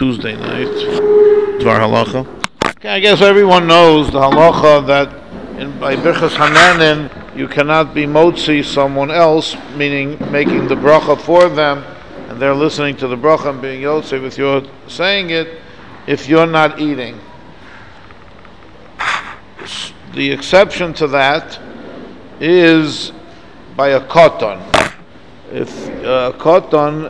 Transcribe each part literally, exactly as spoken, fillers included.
Tuesday night. Dvar halacha. Okay, I guess everyone knows the halacha that in, by Birchas Hananin you cannot be motzi someone else, meaning making the bracha for them, and they're listening to the bracha and being yotze with your saying it, if you're not eating. The exception to that is by a koton. If a koton,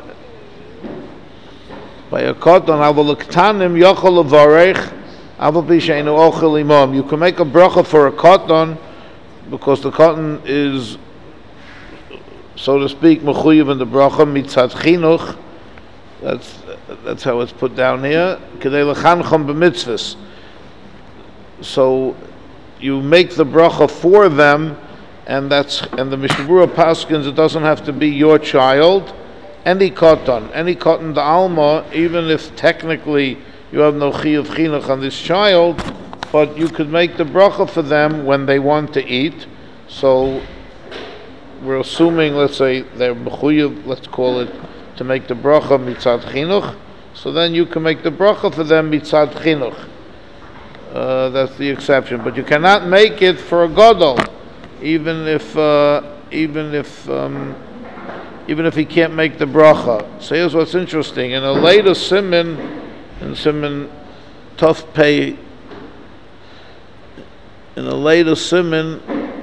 by a koton, avol ktanim yochel levarech, avol b'sheinu ochel imam. You can make a bracha for a koton because the koton is, so to speak, mechuyev in the bracha mitzad chinuch. That's that's how it's put down here. Kedei lechanchom b'mitzvahs. So you make the bracha for them, and that's and the Mishnah Berurah paskins, it doesn't have to be your child, any koton, any koton the alma, even if technically you have no chiyuv chinuch on this child, but you could make the bracha for them when they want to eat. So we're assuming, let's say they're mechuyev, let's call it, to make the bracha mitzad chinuch. So then you can make the bracha for them mitzad chinuch. Uh, that's the exception, but you cannot make it for a gadol, even if uh, even if um, even if he can't make the bracha. So here's what's interesting: in a later siman, in siman tough pay, in a later siman,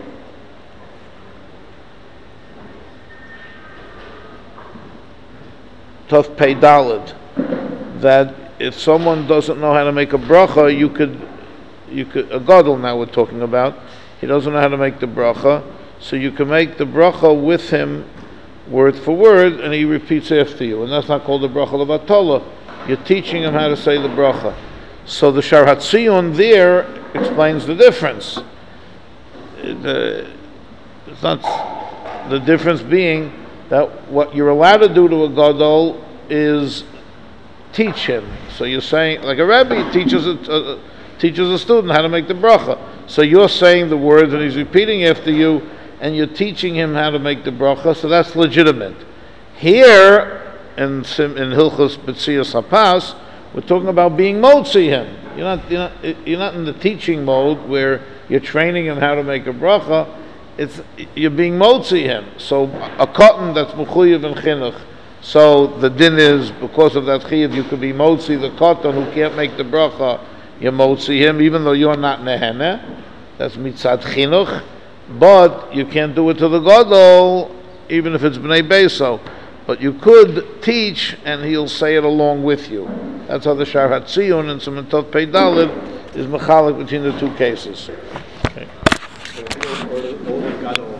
tough pay dalid, that if someone doesn't know how to make a bracha, you could. You could, a gadol now we're talking about, he doesn't know how to make the bracha, so you can make the bracha with him word for word, and he repeats after you, and that's not called the bracha levatala. You're teaching him how to say the bracha. So the Shar Hatzion there explains the difference. The, it's not the difference being that what you're allowed to do to a gadol is teach him. So you're saying, like a rabbi teaches a, a teaches a student how to make the bracha. So you're saying the words and he's repeating after you, and you're teaching him how to make the bracha, so that's legitimate. Here, in, in Hilchos B'tzias HaPas, we're talking about being motzi him. You're not, you're, not, you're not in the teaching mode where you're training him how to make a bracha. It's, you're being motzi him. So a cotton that's mechuyev and chinuch. So the din is, because of that chiyuv, you could be motzi the cotton who can't make the bracha. You motzi him, even though you're not nehene. That's mitzad chinuch. But you can't do it to the gadol, even if it's bnei beso. But you could teach, and he'll say it along with you. That's how the Shar Hatzion and Siman Tov Pei Daled is mechalik between the two cases. Okay. So,